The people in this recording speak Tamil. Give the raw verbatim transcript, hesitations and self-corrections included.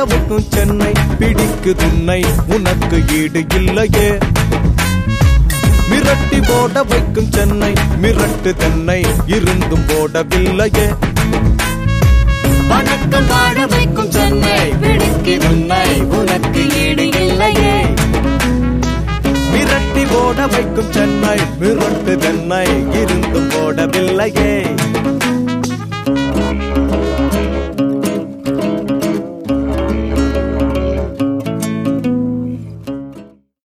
வைக்கும் சென்னை பிடிக்கு துன்னை உனக்கு ஈடு இல்லையே. மிரட்டி போட வைக்கும் சென்னை மிரட்டு தென்னை இருந்தும் போடவில்லையே. வணக்கம் வாழ வைக்கும் சென்னை பிடிக்கு துன்னை உனக்கு ஈடு இல்லையே. மிரட்டி போட வைக்கும் சென்னை மிரட்டு தென்னை இருந்தும் போடவில்லையே.